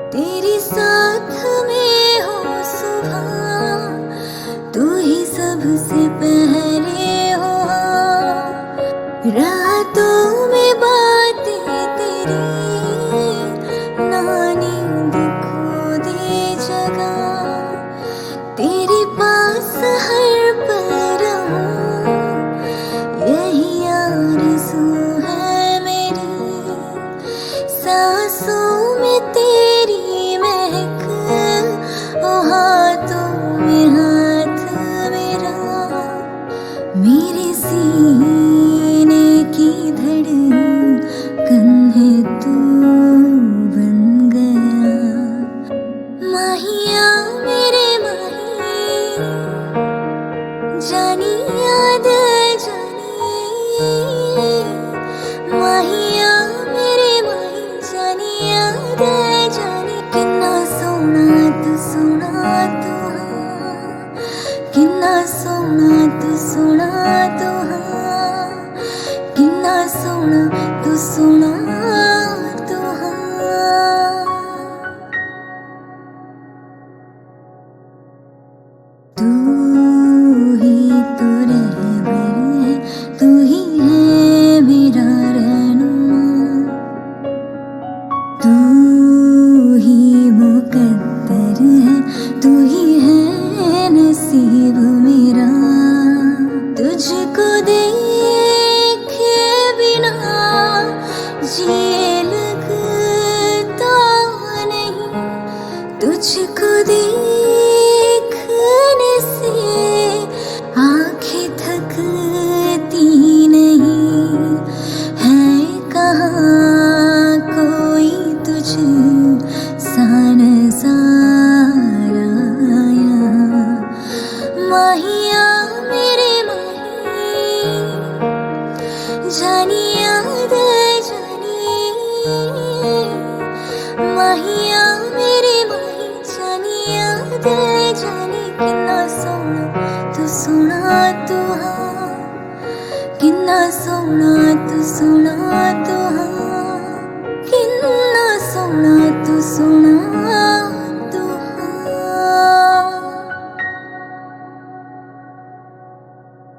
तेरे साथ में हो सुबह, तू ही सबसे पहले हो। रातों में बातें तेरी, ना नींद खो दे जगह। तेरे पास हर पल रहूं, यही आरज़ू है मेरी। सांसों में तेरी महक, ओ हाथों में हाथ मेरा। मेरे सीने की धड़कन है तू बन गया। माहिया मेरे माही, जानी याद जानी। माहिया मेरे माही, जानी याद जानी। किन्ना सोना तू हाँ, किन्ना सोना तू हाँ, किन्ना सोना तू हाँ। तू ही तो रहबर है, तू ही है मेरा रहनुमा। तू ही मुकद्दर है, तू ही है नसीब मेरा। तुझको देखे बिना जिए लगता नहीं। तुझको देखने से आँखें थकती नहीं। है कहाँ कोई तुझ सा नज़ारा यहाँ। माहिया मेरे माही, जानी याद जानी। माहिया मेरे माही, जानी याद जानी। किन्ना सोना तू हाँ, किन्ना सोना तू